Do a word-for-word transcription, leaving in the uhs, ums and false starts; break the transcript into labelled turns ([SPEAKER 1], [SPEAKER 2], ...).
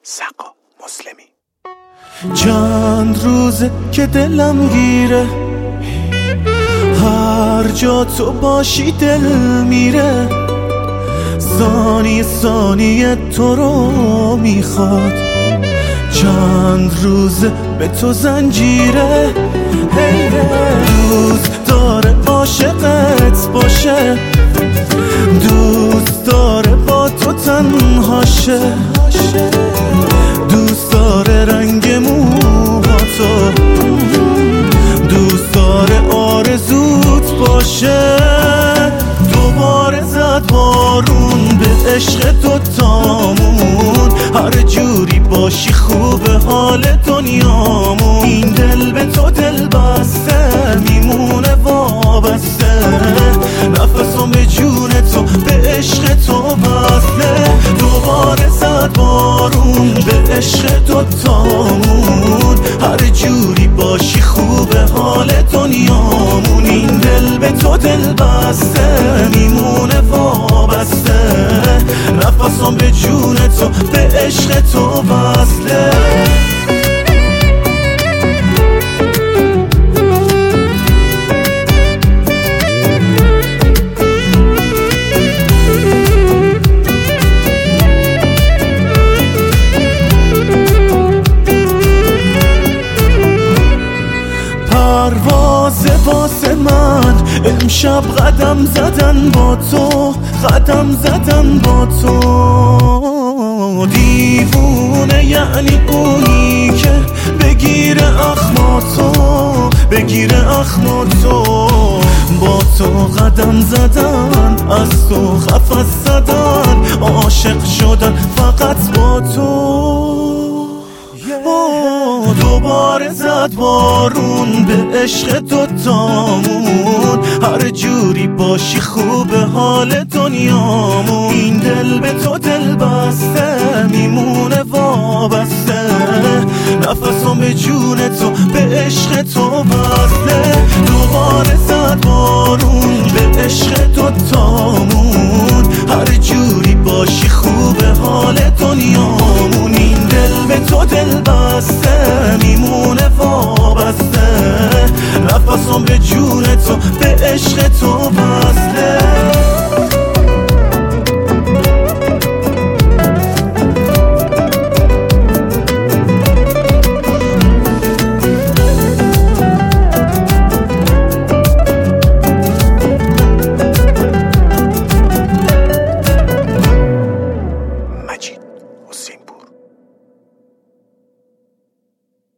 [SPEAKER 1] سقا مسلمی.
[SPEAKER 2] چند روزه که دلم گیره، هر جا تو باشی دل میره، ثانی ثانیه تو رو میخواد، چند روزه به تو زنجیره. دوست داره عاشقت باشه، دوست داره با تو تنهاشه، دوست داره رنگ موهاتو، دوست داره آرزوت باشه. دوباره زد بارون به عشق تو تامون، هر جوری باشی خوبه حال دنیامون. این دل به تو دل بسته میمونه وابسته، نفسم به جون تو به عشق تو بسته. دوباره زد بارون به عشق تو تامون، هر جوری باشی خوبه حال دنیامون. این دل به تو دل بسته میمونه وابسته، نفسم به جون تو به عشق تو وصله. پروازه واسه من امشب قدم زدن با تو، قدم زدن با تو. دیوونه یعنی اونی که بگیره اخماتو، بگیره اخماتو. با تو قدم زدن، از تو خفت زدن، عاشق شدن فقط با تو. دوباره زد بارون به عشق تو تامون، هر جوری باشی خوبه حال دنیامون. این دل به تو دل بسته میمونه وابسته، نفسم به جون تو به عشق تو بسته. دوباره زد بارون به عشق تو تامون، هر جوری باشی خوبه حال دنیامون. این دل به تو دل بسته میمونه وابسته، نفسم به جون تو به عشق تو بسته.
[SPEAKER 1] مجید حسین